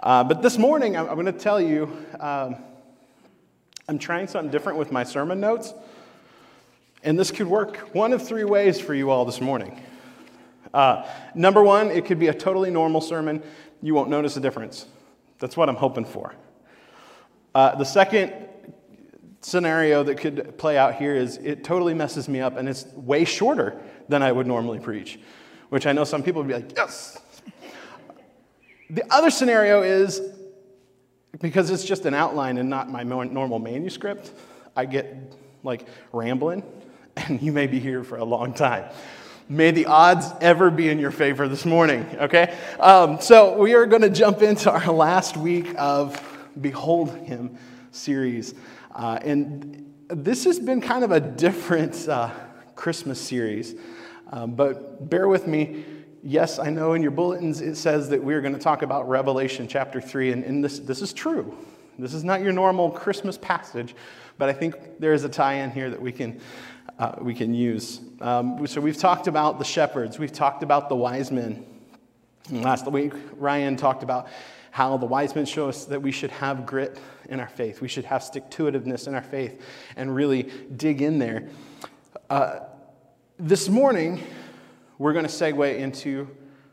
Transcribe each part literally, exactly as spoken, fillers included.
Uh, but this morning, I'm, I'm going to tell you, um, I'm trying something different with my sermon notes, and this could work one of three ways for you all this morning. Uh, number one, it could be a totally normal sermon. You won't notice a difference. That's what I'm hoping for. Uh, the second scenario that could play out here is it totally messes me up, and it's way shorter than I would normally preach, which I know some people would be like, yes. The other scenario is, because it's just an outline and not my normal manuscript, I get like rambling, and you may be here for a long time. May the odds ever be in your favor this morning, okay? Um, so we are going to jump into our last week of Behold Him series. Uh, and this has been kind of a different uh, Christmas series, um, but bear with me. Yes, I know in your bulletins it says that we're going to talk about Revelation chapter three, and, and this, this is true. This is not your normal Christmas passage, but I think there is a tie-in here that we can uh, we can use. Um, so we've talked about the shepherds. We've talked about the wise men. And last week, Ryan talked about how the wise men show us that we should have grit in our faith. We should have stick-to-itiveness in our faith and really dig in there. Uh, this morning, we're going to segue into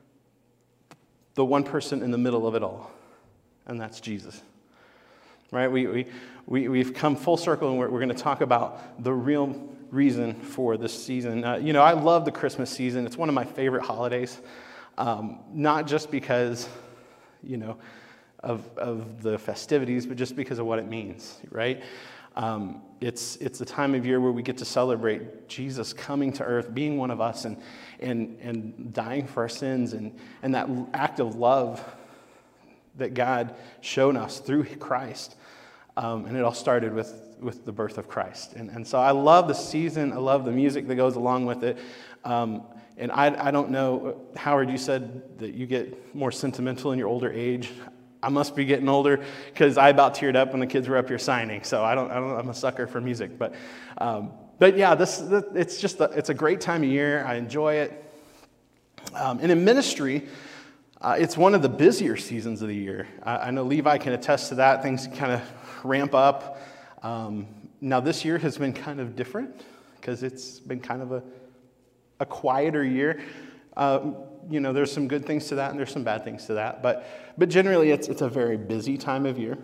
the one person in the middle of it all, and that's Jesus. Right? We, we, we, we've come full circle, and we're, we're going to talk about the real reason for this season. Uh, you know, I love the Christmas season. It's one of my favorite holidays, um, not just because, you know, of, of the festivities, but just because of what it means, right? Um, it's it's the time of year where we get to celebrate Jesus coming to earth, being one of us, and and and dying for our sins, and, and that act of love that God showed us through Christ. Um, and it all started with, with the birth of Christ. And, and so I love the season. I love the music that goes along with it. Um, and I, I don't know, Howard, you said that you get more sentimental in your older age. I must be getting older because I about teared up when the kids were up here signing. So I don't, I don't I'm a sucker for music. But um, but yeah, this, this it's just a, it's a great time of year. I enjoy it. Um, and in ministry, uh, it's one of the busier seasons of the year. I, I know Levi can attest to that. Things kind of ramp up. Um, now this year has been kind of different because it's been kind of a a quieter year. Uh, you know, there's some good things to that and there's some bad things to that, but but generally it's it's a very busy time of year.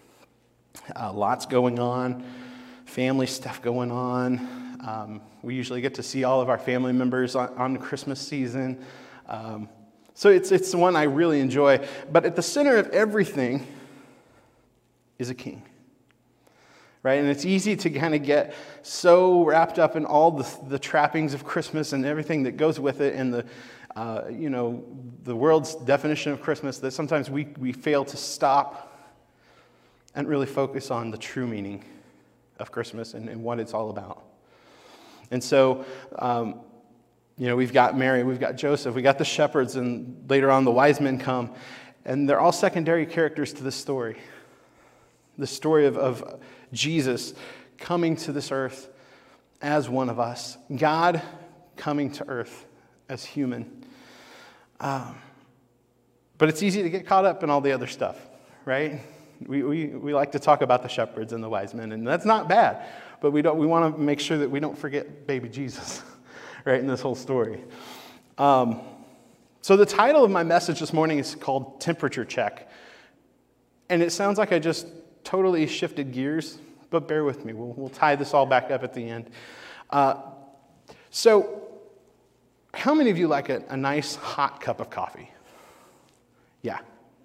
Uh, lots going on, family stuff going on. Um, we usually get to see all of our family members on, on Christmas season. Um, so it's it's the one I really enjoy. But at the center of everything is a king. Right? And it's easy to kind of get so wrapped up in all the, the trappings of Christmas and everything that goes with it, and the, uh, you know, the world's definition of Christmas, that sometimes we, we fail to stop and really focus on the true meaning of Christmas and, and what it's all about. And so, um, you know, we've got Mary, we've got Joseph, we got the shepherds, and later on the wise men come, and they're all secondary characters to this story. The story of, of Jesus coming to this earth as one of us. God coming to earth as human. Um, but it's easy to get caught up in all the other stuff, right? We, we we like to talk about the shepherds and the wise men, and that's not bad. But we don't. We want to make sure that we don't forget baby Jesus, right, in this whole story. Um, so the title of my message this morning is called Temperature Check. And it sounds like I just totally shifted gears, but bear with me. We'll, we'll tie this all back up at the end. Uh, so, how many of you like a, a nice hot cup of coffee? Yeah.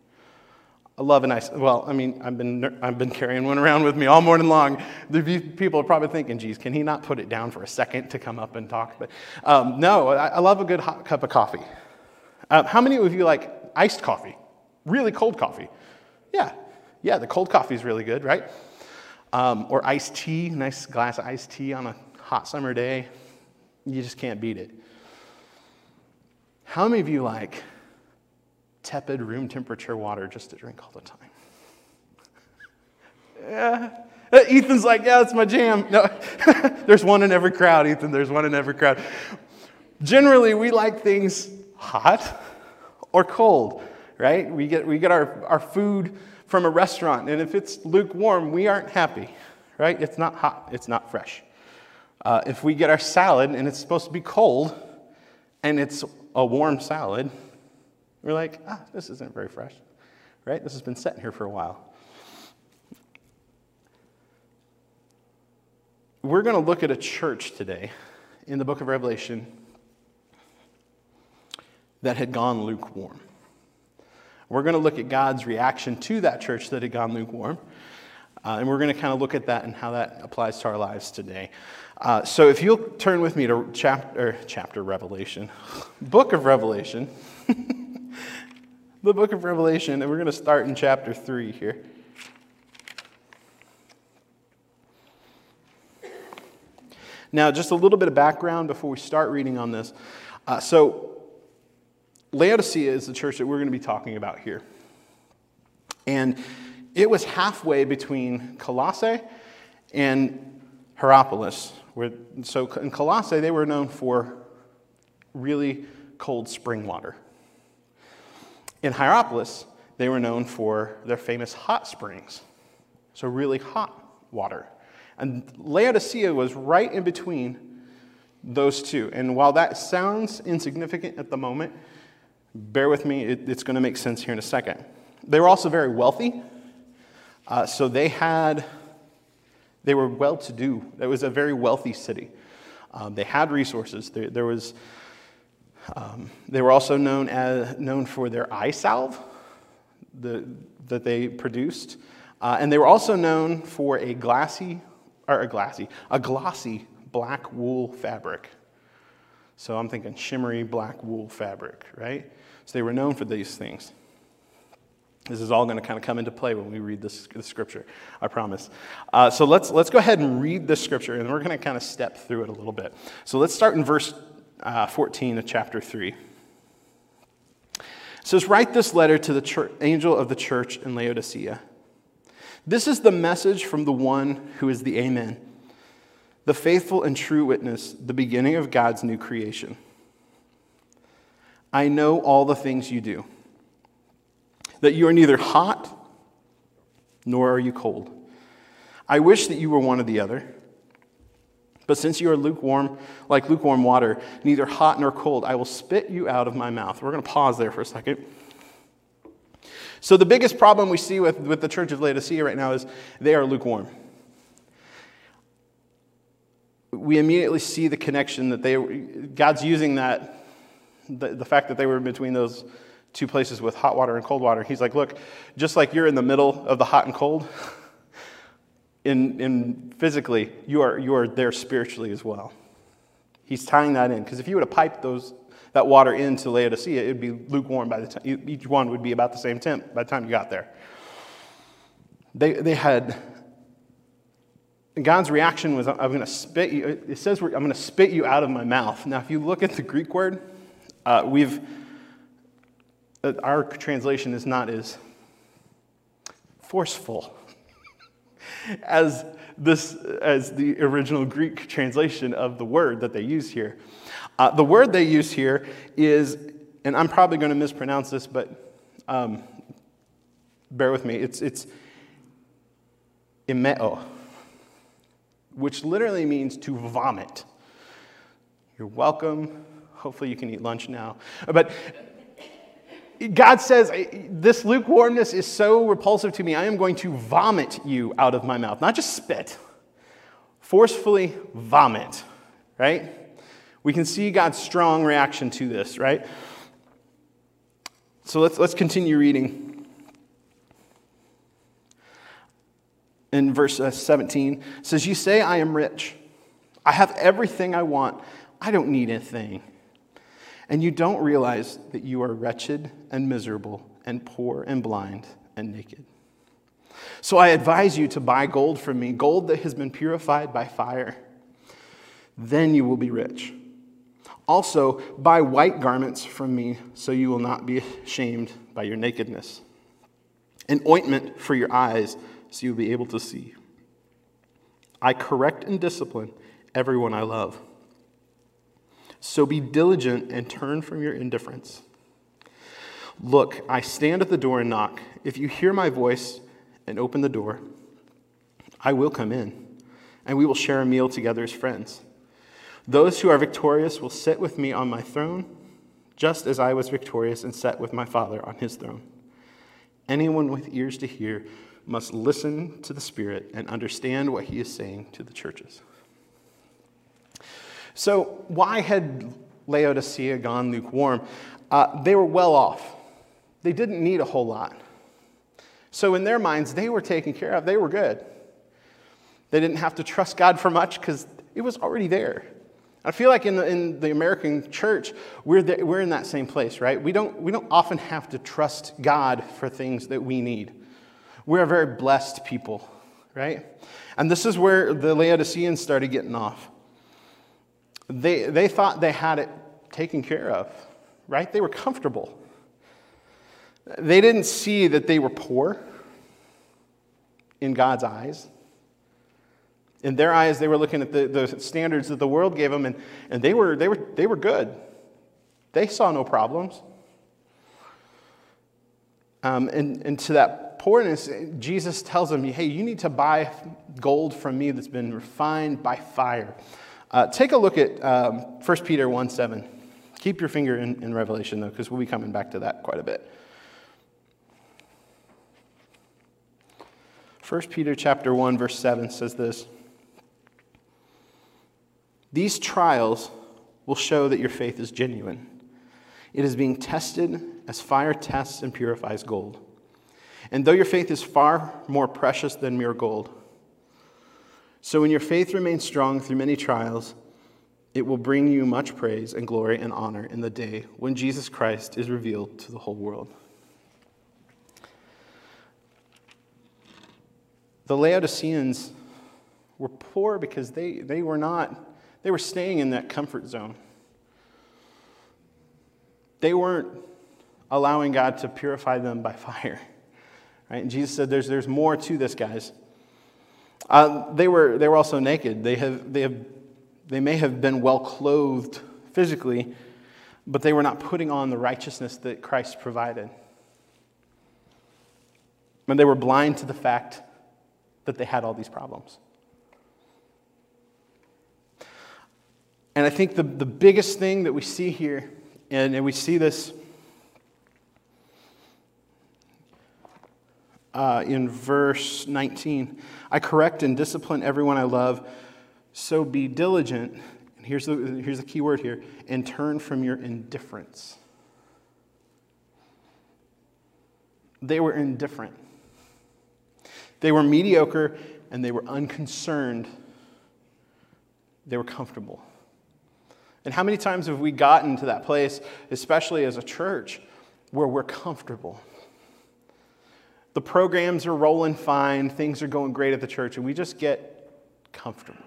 I love a nice, well, I mean, I've been I've been carrying one around with me all morning long. The people are probably thinking, geez, can he not put it down for a second to come up and talk? But um, no, I, I love a good hot cup of coffee. Uh, how many of you like iced coffee? Really cold coffee? Yeah. Yeah, the cold coffee is really good, right? Um, or iced tea, nice glass of iced tea on a hot summer day. You just can't beat it. How many of you like tepid room temperature water just to drink all the time? Yeah. Ethan's like, yeah, that's my jam. No, there's one in every crowd, Ethan. There's one in every crowd. Generally, we like things hot or cold, right? We get we get our, our food from a restaurant, and if it's lukewarm, we aren't happy, right? It's not hot, it's not fresh. Uh, if we get our salad and it's supposed to be cold, and it's a warm salad, we're like, ah, this isn't very fresh, right? This has been sitting here for a while. We're going to look at a church today in the book of Revelation that had gone lukewarm. We're going to look at God's reaction to that church that had gone lukewarm. Uh, and we're going to kind of look at that and how that applies to our lives today. Uh, so if you'll turn with me to chapter, chapter Revelation, book of Revelation, the book of Revelation, and we're going to start in chapter three here. Now, just a little bit of background before we start reading on this. Uh, so, Laodicea is the church that we're going to be talking about here. And it was halfway between Colossae and Hierapolis. Where, so, in Colossae, they were known for really cold spring water. In Hierapolis, they were known for their famous hot springs. So, really hot water. And Laodicea was right in between those two. And while that sounds insignificant at the moment, bear with me, it, it's going to make sense here in a second. They were also very wealthy. Uh, so they had, they were well-to-do. It was a very wealthy city. Um, they had resources. There, there was, um, they were also known as known for their eye salve the, that they produced. Uh, and they were also known for a glassy or a glassy, a glossy black wool fabric. So I'm thinking shimmery black wool fabric, right? So they were known for these things. This is all going to kind of come into play when we read this, this scripture, I promise. Uh, so let's let's go ahead and read this scripture, and we're going to kind of step through it a little bit. So let's start in verse uh, fourteen of chapter three. It says, "Write this letter to the church, angel of the church in Laodicea. This is the message from the one who is the Amen, the faithful and true witness, the beginning of God's new creation. I know all the things you do, that you are neither hot nor are you cold. I wish that you were one or the other. But since you are lukewarm, like lukewarm water, neither hot nor cold, I will spit you out of my mouth." We're going to pause there for a second. So the biggest problem we see with, with the church of Laodicea right now is they are lukewarm. We immediately see the connection that they God's using that, the, the fact that they were between those two places with hot water and cold water. He's like, look, just like you're in the middle of the hot and cold, in in physically, you are you are there spiritually as well. He's tying that in, because if you would have piped those that water into Laodicea, it would be lukewarm by the time, each one would be about the same temp by the time you got there. They they had, God's reaction was, I'm going to spit you, it says, I'm going to spit you out of my mouth. Now, if you look at the Greek word, uh, we've, our translation is not as forceful as this, as the original Greek translation of the word that they use here. Uh, the word they use here is, and I'm probably going to mispronounce this, but um, bear with me. It's it's emeo, which literally means to vomit. You're welcome. Hopefully you can eat lunch now. But God says, this lukewarmness is so repulsive to me, I am going to vomit you out of my mouth. Not just spit. Forcefully vomit, right? We can see God's strong reaction to this, right? So let's let's continue reading. In verse seventeen, it says, "You say I am rich. I have everything I want. I don't need anything. And you don't realize that you are wretched and miserable and poor and blind and naked. So I advise you to buy gold from me, gold that has been purified by fire. Then you will be rich. Also, buy white garments from me, so you will not be ashamed by your nakedness. An ointment for your eyes, so you'll be able to see. I correct and discipline everyone I love. So be diligent and turn from your indifference. Look, I stand at the door and knock. If you hear my voice and open the door, I will come in, and we will share a meal together as friends. Those who are victorious will sit with me on my throne, just as I was victorious and sat with my Father on his throne. Anyone with ears to hear must listen to the Spirit and understand what he is saying to the churches. So why had Laodicea gone lukewarm? Uh, they were well off. They didn't need a whole lot. So in their minds, they were taken care of. They were good. They didn't have to trust God for much because it was already there. I feel like in the, in the American church, we're, the, we're in that same place, right? We don't, we don't often have to trust God for things that we need. We're a very blessed people, right? And this is where the Laodiceans started getting off. They, they thought they had it taken care of, right? They were comfortable. They didn't see that they were poor in God's eyes. In their eyes, they were looking at the, the standards that the world gave them, and, and they were they were they were good. They saw no problems. Um, and, and to that poorness, Jesus tells them, hey, you need to buy gold from me that's been refined by fire. Uh, take a look at um, First Peter one seven. Keep your finger in, in Revelation, though, because we'll be coming back to that quite a bit. First Peter chapter one, verse seven says this. These trials will show that your faith is genuine. It is being tested as fire tests and purifies gold. And though your faith is far more precious than mere gold, so when your faith remains strong through many trials, it will bring you much praise and glory and honor in the day when Jesus Christ is revealed to the whole world. The Laodiceans were poor because they, they were not... They were staying in that comfort zone. They weren't allowing God to purify them by fire. Right? And Jesus said, "There's there's more to this, guys." Uh, they were they were also naked. They have they have they may have been well clothed physically, but they were not putting on the righteousness that Christ provided. And they were blind to the fact that they had all these problems. And I think the, the biggest thing that we see here, and, and we see this uh, in verse nineteen, I correct and discipline everyone I love, so be diligent, and here's the, here's the key word here, and turn from your indifference. They were indifferent. They were mediocre, and they were unconcerned. They were comfortable. And how many times have we gotten to that place, especially as a church, where we're comfortable? The programs are rolling fine, things are going great at the church, and we just get comfortable.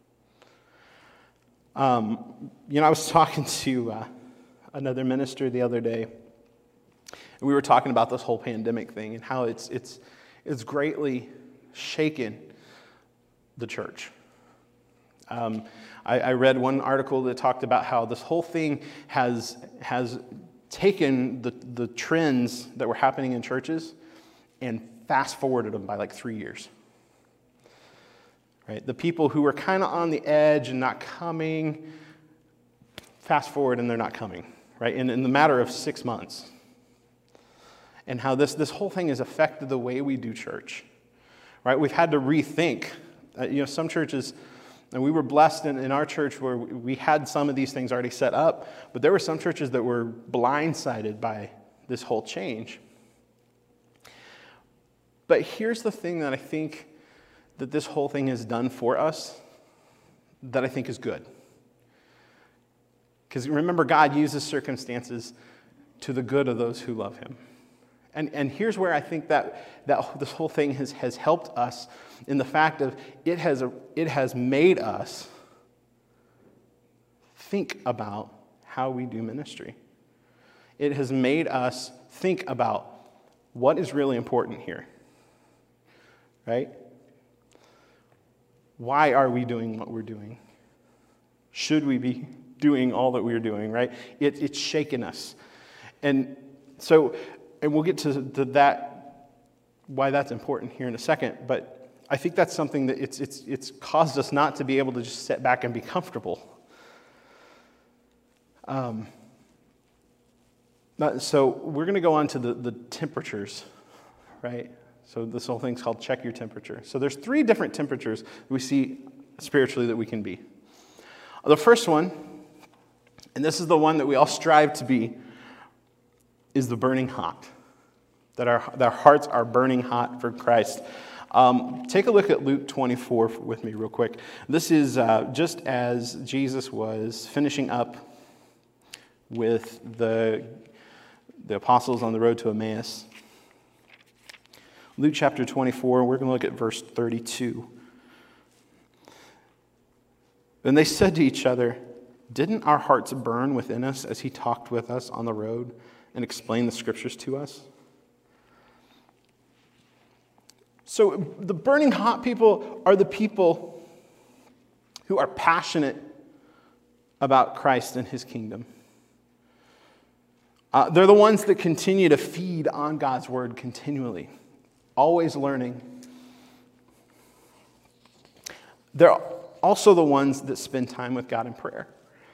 Um, you know, I was talking to uh, another minister the other day, and we were talking about this whole pandemic thing and how it's it's it's greatly shaken the church. Um, I, I read one article that talked about how this whole thing has has taken the, the trends that were happening in churches and fast forwarded them by like three years. Right? The people who were kind of on the edge and not coming, fast forward and they're not coming. Right? In, in the matter of six months. And how this, this whole thing has affected the way we do church. Right? We've had to rethink. Uh, you know, some churches... And we were blessed in, in our church where we had some of these things already set up, but there were some churches that were blindsided by this whole change. But here's the thing that I think that this whole thing has done for us that I think is good. Because remember, God uses circumstances to the good of those who love him. And, and here's where I think that, that this whole thing has, has helped us in the fact of it has, a, it has made us think about how we do ministry. It has made us think about what is really important here, right? Why are we doing what we're doing? Should we be doing all that we're doing, right? It, it's shaken us. And So, and we'll get to, to that, why that's important here in a second, but I think that's something that it's, it's, it's caused us not to be able to just sit back and be comfortable. Um, so we're going to go on to the, the temperatures, right? So this whole thing's called check your temperature. So there's three different temperatures we see spiritually that we can be. The first one, and this is the one that we all strive to be, is the burning hot. That our, that our hearts are burning hot for Christ. Um, take a look at Luke twenty-four with me real quick. This is uh, just as Jesus was finishing up with the, the apostles on the road to Emmaus. Luke chapter twenty-four, we're going to look at verse thirty-two. Then they said to each other, "Didn't our hearts burn within us as he talked with us on the road and explained the scriptures to us?" So the burning hot people are the people who are passionate about Christ and his kingdom. Uh, they're the ones that continue to feed on God's word continually, always learning. They're also the ones that spend time with God in prayer.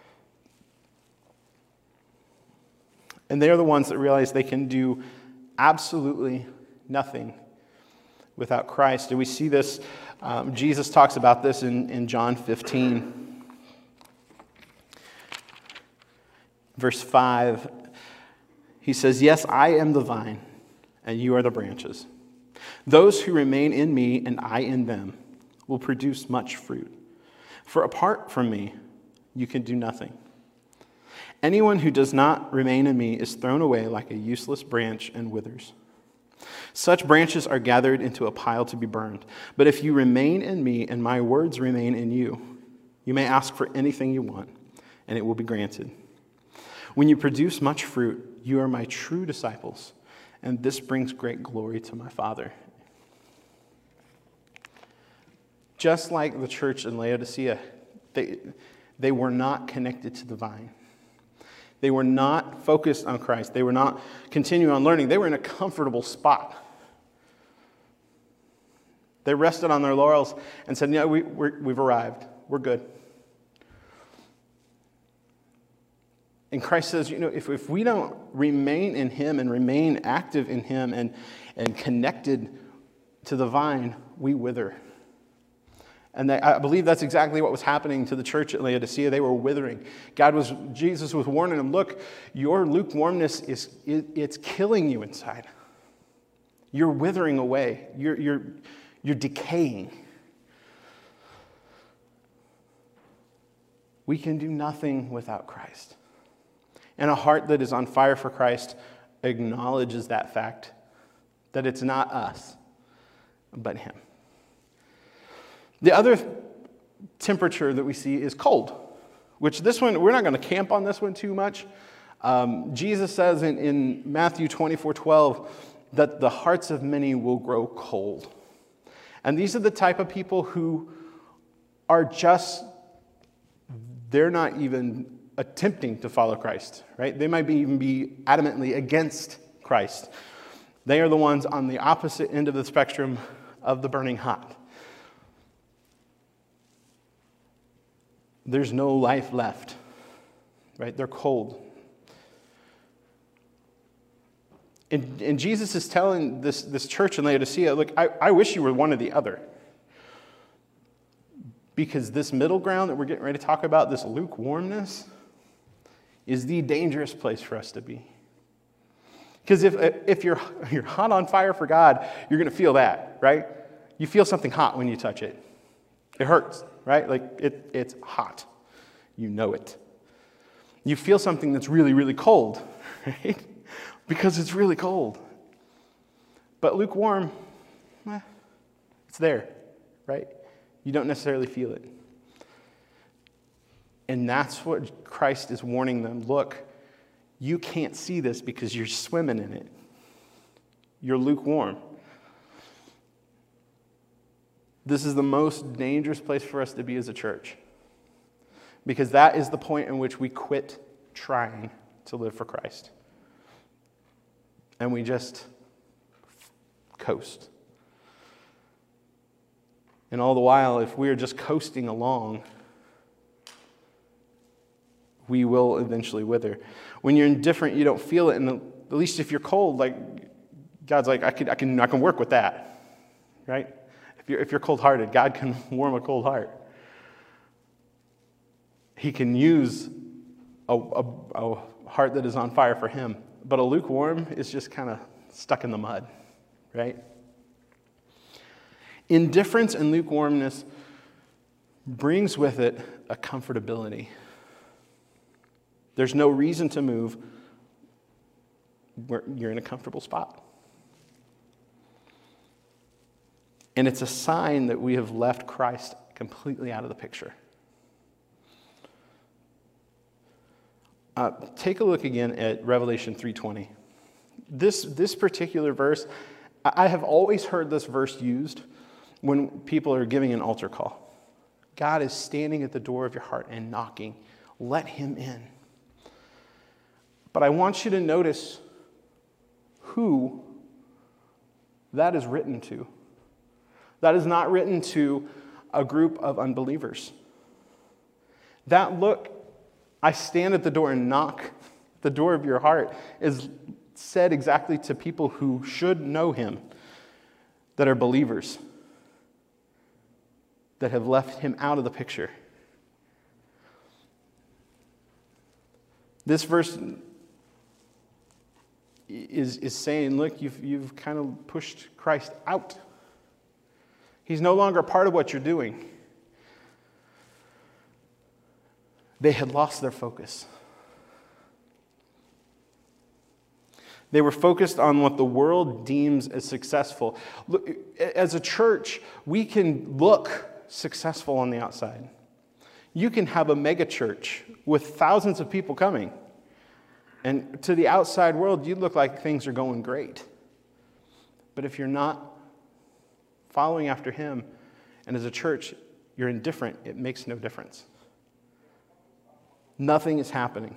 And they're the ones that realize they can do absolutely nothing without Christ. And we see this, um, Jesus talks about this in, in John fifteen. Verse five, he says, "Yes, I am the vine, and you are the branches. Those who remain in me and I in them will produce much fruit. For apart from me, you can do nothing. Anyone who does not remain in me is thrown away like a useless branch and withers. Such branches are gathered into a pile to be burned. But if you remain in me and my words remain in you, you may ask for anything you want, and it will be granted. When you produce much fruit, you are my true disciples, and this brings great glory to my Father." Just like the church in Laodicea, they, they were not connected to the vine. They were not focused on Christ. They were not continuing on learning. They were in a comfortable spot. They rested on their laurels and said, "Yeah, we, we're, we've arrived. We're good." And Christ says, you know, if, if we don't remain in him and remain active in him and, and connected to the vine, we wither. And they, I believe that's exactly what was happening to the church at Laodicea. They were withering. God was, Jesus was warning them, look, your lukewarmness is, it, it's killing you inside. You're withering away. You're, you're, you're decaying. We can do nothing without Christ. And a heart that is on fire for Christ acknowledges that fact, that it's not us, but him. The other temperature that we see is cold, which this one, we're not going to camp on this one too much. Um, Jesus says in, in Matthew twenty-four twelve that the hearts of many will grow cold. And these are the type of people who are just, they're not even attempting to follow Christ, right? They might be, even be adamantly against Christ. They are the ones on the opposite end of the spectrum of the burning hot. There's no life left, right? They're cold. And, and Jesus is telling this, this church in Laodicea, look, I, I wish you were one or the other. Because this middle ground that we're getting ready to talk about, this lukewarmness, is the dangerous place for us to be. Because if, if you're, you're hot on fire for God, you're going to feel that, right? You feel something hot when you touch it. It hurts, right? Like it, it's hot. You know it. You feel something that's really, really cold, right? Because it's really cold. But lukewarm, eh, it's there, right? You don't necessarily feel it. And that's what Christ is warning them. Look, you can't see this because you're swimming in it. You're lukewarm. This is the most dangerous place for us to be as a church. Because that is the point in which we quit trying to live for Christ. and we just coast. And all the while, if we're just coasting along, we will eventually wither. When you're indifferent, you don't feel it, and at least if you're cold, like God's like, I can, I can, I can work with that, right? If you're, if you're cold-hearted, God can warm a cold heart. He can use a, a, a heart that is on fire for Him, but a lukewarm is just kind of stuck in the mud, right? Indifference and lukewarmness brings with it a comfortability. There's no reason to move where you're in a comfortable spot. And it's a sign that we have left Christ completely out of the picture. Uh, take a look again at Revelation three twenty. This, this particular verse, I have always heard this verse used when people are giving an altar call. God is standing at the door of your heart and knocking. Let Him in. But I want you to notice who that is written to. That is not written to a group of unbelievers. That look, I stand at the door and knock at the door of your heart, is said exactly to people who should know Him, that are believers, that have left Him out of the picture. This verse is, is saying, look, you've, you've kind of pushed Christ out. He's no longer a part of what you're doing. They had lost their focus. They were focused on what the world deems as successful. Look, as a church, we can look successful on the outside. You can have a mega church with thousands of people coming. And to the outside world, you look like things are going great. But if you're not following after Him, and as a church, you're indifferent, it makes no difference. Nothing is happening.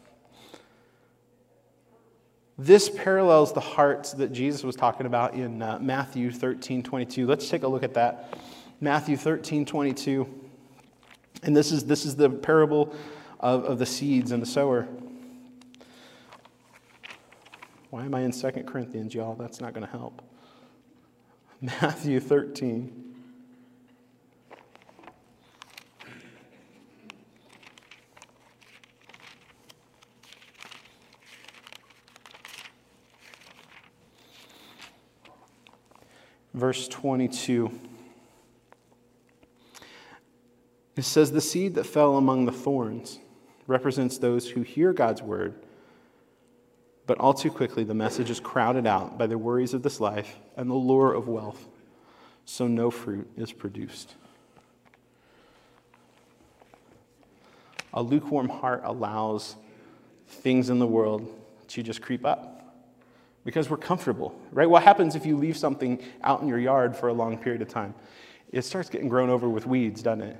This parallels the hearts that Jesus was talking about in uh, Matthew thirteen twenty-two. Let's take a look at that. Matthew thirteen twenty-two. And this is, this is the parable of, of the seeds and the sower. Why am I in Second Corinthians, y'all? That's not going to help. Matthew thirteen. Verse twenty-two. It says, the seed that fell among the thorns represents those who hear God's word, but all too quickly the message is crowded out by the worries of this life and the lure of wealth, so no fruit is produced. A lukewarm heart allows things in the world to just creep up because we're comfortable, right? What happens if you leave something out in your yard for a long period of time? It starts getting grown over with weeds, doesn't it?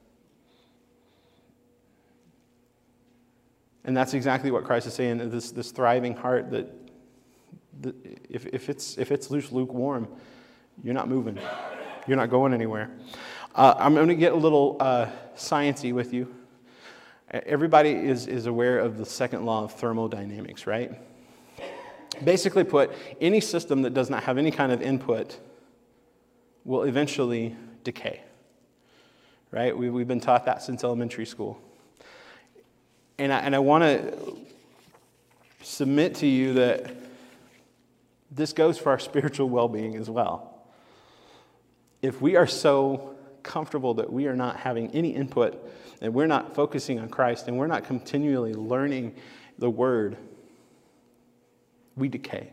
And that's exactly what Christ is saying, this, this thriving heart that, that if, if it's if it's lukewarm, you're not moving. You're not going anywhere. Uh, I'm going to get a little uh, sciencey with you. Everybody is, is aware of the second law of thermodynamics, right? Basically put, any system that does not have any kind of input will eventually decay, right? We, we've been taught that since elementary school. And I, and I want to submit to you that this goes for our spiritual well-being as well. If we are so comfortable that we are not having any input and we're not focusing on Christ and we're not continually learning the Word, we decay.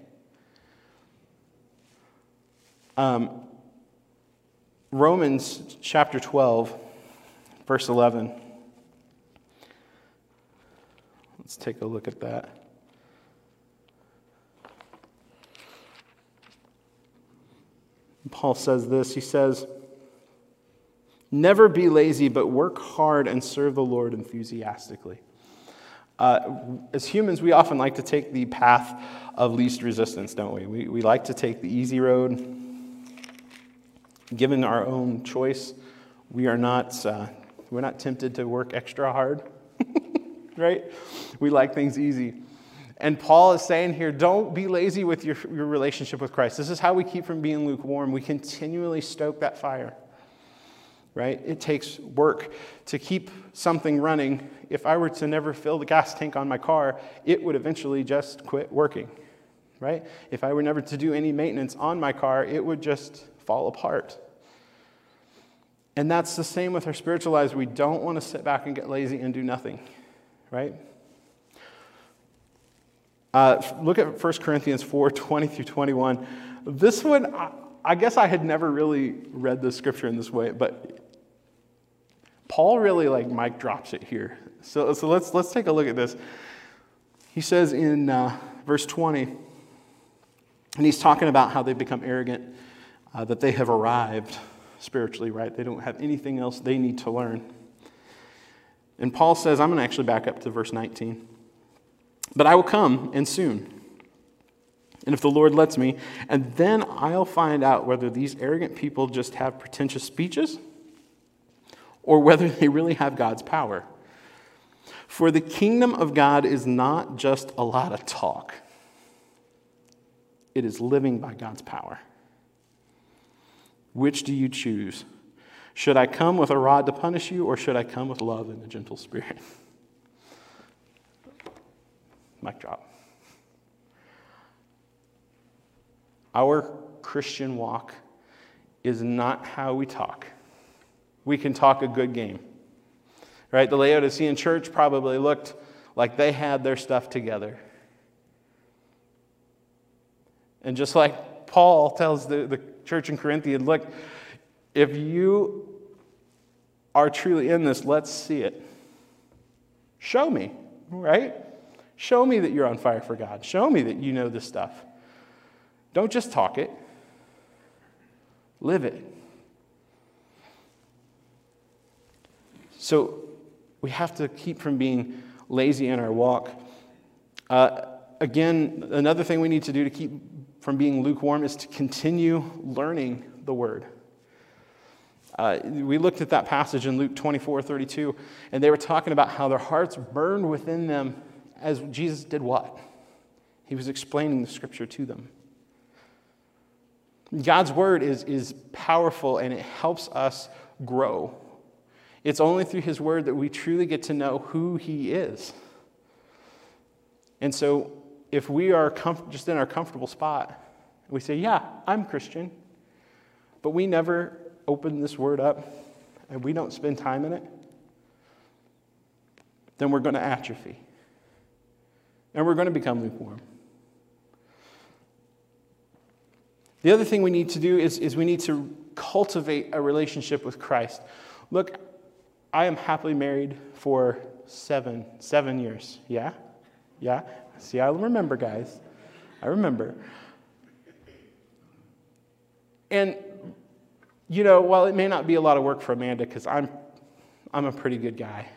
Um, Romans chapter twelve, verse eleven. Let's take a look at that. Paul says this, he says, never be lazy, but work hard and serve the Lord enthusiastically. Uh, as humans, we often like to take the path of least resistance, don't we? We, we like to take the easy road. Given our own choice, we are not, uh, we're not tempted to work extra hard, right? We like things easy. And Paul is saying here, don't be lazy with your, your relationship with Christ. This is how we keep from being lukewarm. We continually stoke that fire, right? It takes work to keep something running. If I were to never fill the gas tank on my car, it would eventually just quit working, right? If I were never to do any maintenance on my car, it would just fall apart. And that's the same with our spiritual lives. We don't want to sit back and get lazy and do nothing, right? Uh, look at First Corinthians four, twenty through twenty-one. This one, I, I guess I had never really read the scripture in this way, but Paul really like mic drops it here. So, so let's let's take a look at this. He says in uh, verse twenty, and he's talking about how they've become arrogant, uh, that they have arrived spiritually, right? They don't have anything else they need to learn. And Paul says, I'm going to actually back up to verse nineteen. But I will come, and soon, and if the Lord lets me, and then I'll find out whether these arrogant people just have pretentious speeches or whether they really have God's power. For the kingdom of God is not just a lot of talk. It is living by God's power. Which do you choose? Should I come with a rod to punish you, or should I come with love and a gentle spirit? Mic drop. Our Christian walk is not how we talk. We can talk a good game, right? The Laodicean church probably looked like they had their stuff together. And just like Paul tells the, the church in Corinthians, look, if you are truly in this, let's see it. Show me, right? Show me that you're on fire for God. Show me that you know this stuff. Don't just talk it. Live it. So we have to keep from being lazy in our walk. Uh, again, another thing we need to do to keep from being lukewarm is to continue learning the Word. Uh, we looked at that passage in Luke twenty-four thirty-two, and they were talking about how their hearts burned within them as Jesus did what? He was explaining the Scripture to them. God's Word is, is powerful, and it helps us grow. It's only through His Word that we truly get to know who He is. And so if we are comf- just in our comfortable spot, we say, yeah, I'm Christian, but we never open this Word up, and we don't spend time in it, then we're going to atrophy. And we're going to become lukewarm. The other thing we need to do is, is we need to cultivate a relationship with Christ. Look, I am happily married for seven, seven years. Yeah? Yeah? See, I remember, guys. I remember. And, you know, while it may not be a lot of work for Amanda, because I'm, I'm a pretty good guy.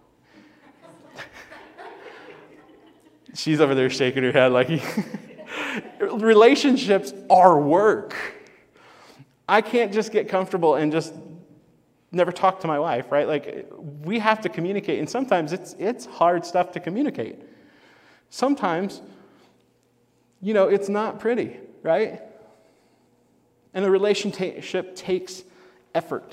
She's over there shaking her head like, relationships are work. I can't just get comfortable and just never talk to my wife, right? Like, we have to communicate, and sometimes it's it's hard stuff to communicate. Sometimes, you know, it's not pretty, right? And the relationship takes effort.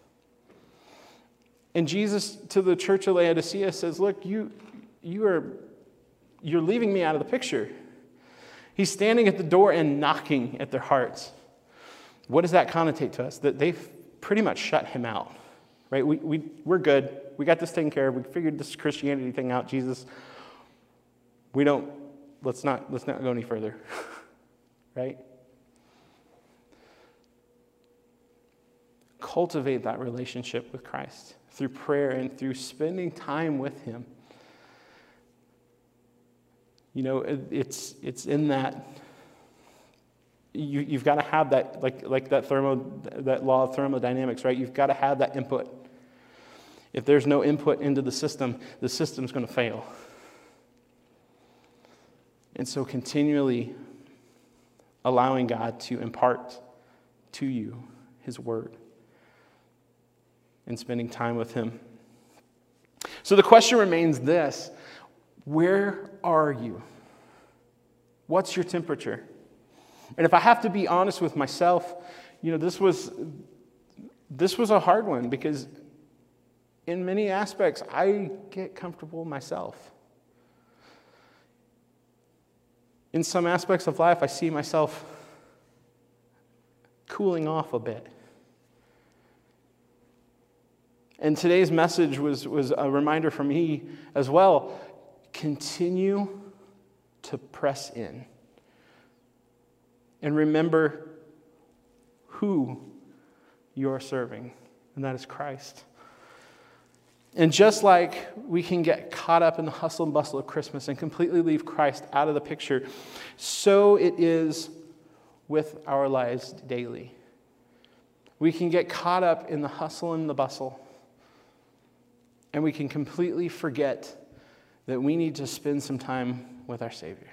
And Jesus to the church of Laodicea says, look, you you are you're leaving me out of the picture. He's standing at the door and knocking at their hearts. What does that connotate to us? That they've pretty much shut him out, right? We, we, we're good. We got this taken care of. We figured this Christianity thing out, Jesus. We don't, let's not, let's not go any further, right? Cultivate that relationship with Christ through prayer and through spending time with him. You know, it, it's it's in that you you've got to have that, like like that thermo that law of thermodynamics, right? You've got to have that input. If there's no input into the system, the system's going to fail. And so continually allowing God to impart to you his word and spending time with him. So the question remains this: where are you? What's your temperature? And if I have to be honest with myself, you know, this was this was a hard one, because in many aspects I get comfortable myself. In some aspects of life, I see myself cooling off a bit. And today's message was, was a reminder for me as well. Continue to press in. And remember who you are serving, and that is Christ. And just like we can get caught up in the hustle and bustle of Christmas and completely leave Christ out of the picture, so it is with our lives daily. We can get caught up in the hustle and the bustle, and we can completely forget that we need to spend some time with our Savior.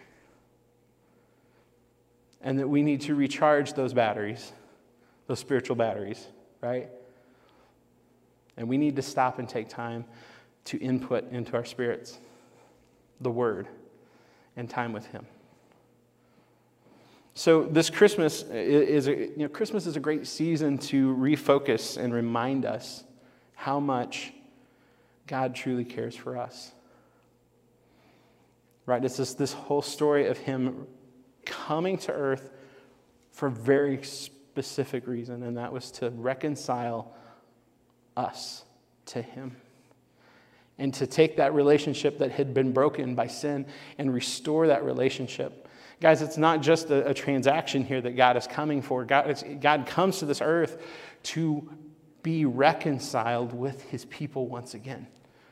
And that we need to recharge those batteries, those spiritual batteries, right? And we need to stop and take time to input into our spirits the Word and time with Him. So this Christmas is a, you know, Christmas is a great season to refocus and remind us how much God truly cares for us. Right? It's this, this whole story of Him coming to earth for a very specific reason, and that was to reconcile us to Him. And to take that relationship that had been broken by sin and restore that relationship. Guys, it's not just a, a transaction here that God is coming for. God, it's, God comes to this earth to be reconciled with His people once again.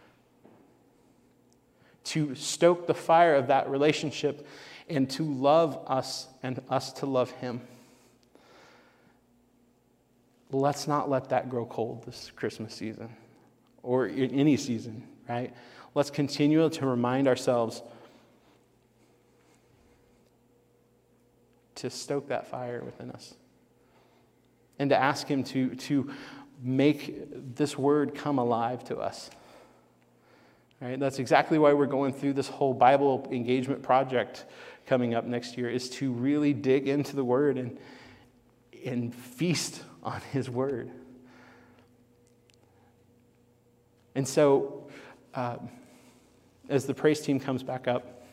To stoke the fire of that relationship and to love us and us to love Him. Let's not let that grow cold this Christmas season or in any season, right? Let's continue to remind ourselves to stoke that fire within us and to ask Him to, to make this word come alive to us. Right? That's exactly why we're going through this whole Bible engagement project coming up next year, is to really dig into the Word and, and feast on His Word. And so, uh, as the praise team comes back up,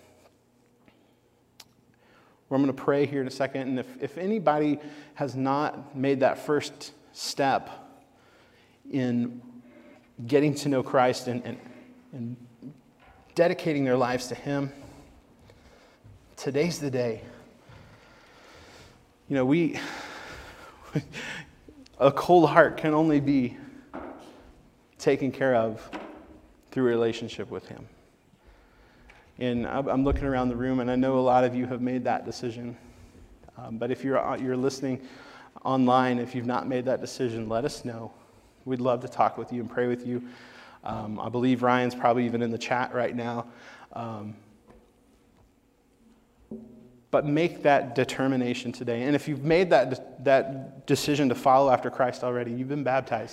I'm going to pray here in a second. And if, if anybody has not made that first step in getting to know Christ and, and, and dedicating their lives to Him, today's the day. You know, we, a cold heart can only be taken care of through a relationship with Him. And I'm looking around the room, and I know a lot of you have made that decision. Um, but if you're you're listening online, if you've not made that decision, let us know. We'd love to talk with you and pray with you. Um, I believe Ryan's probably even in the chat right now. Um, but make that determination today. And if you've made that, that decision to follow after Christ already, you've been baptized.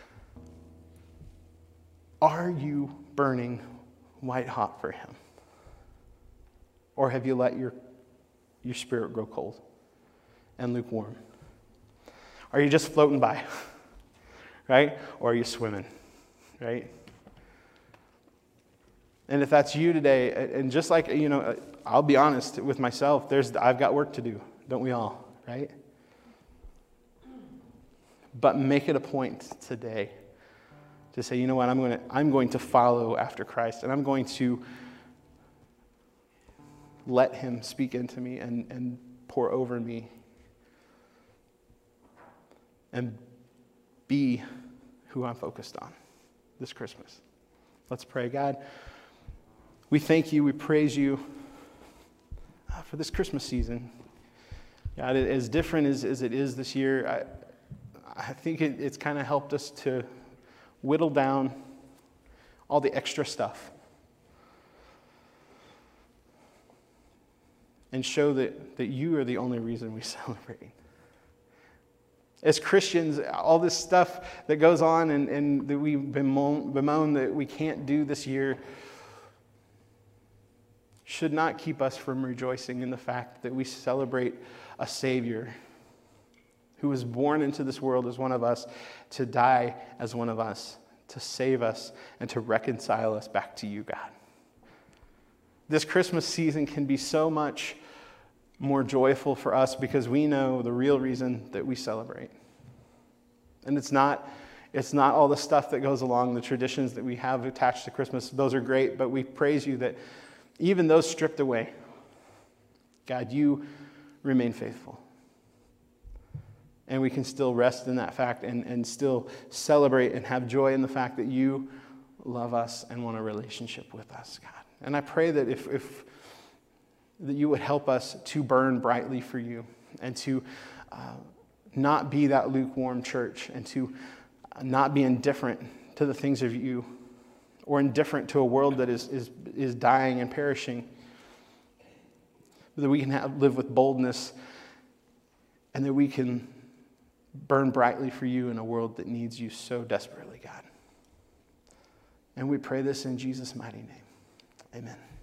Are you burning white hot for Him? Or have you let your, your spirit grow cold and lukewarm? Are you just floating by? Right? Or are you swimming? Right? And if that's you today, and just like, you know, I'll be honest with myself, there's I've got work to do, don't we all, right? But make it a point today to say, you know what, I'm going to I'm going to follow after Christ, and I'm going to let Him speak into me and, and pour over me and be who I'm focused on this Christmas. Let's pray. God, we thank You, we praise You for this Christmas season. God, as different as, as it is this year, I, I think it, it's kind of helped us to whittle down all the extra stuff. and show that, that you are the only reason we celebrate. As Christians, all this stuff that goes on and, and that we bemoan, bemoan that we can't do this year should not keep us from rejoicing in the fact that we celebrate a Savior who was born into this world as one of us, to die as one of us, to save us, and to reconcile us back to you, God. This Christmas season can be so much more joyful for us because we know the real reason that we celebrate. And it's not, it's not all the stuff that goes along, the traditions that we have attached to Christmas. Those are great, but we praise you that even those stripped away, God, you remain faithful. And we can still rest in that fact and, and still celebrate and have joy in the fact that you love us and want a relationship with us, God. And I pray that if, if that you would help us to burn brightly for you and to uh, not be that lukewarm church and to not be indifferent to the things of you or indifferent to a world that is, is, is dying and perishing. That we can have, live with boldness and that we can burn brightly for you in a world that needs you so desperately, God. And we pray this in Jesus' mighty name. Amen.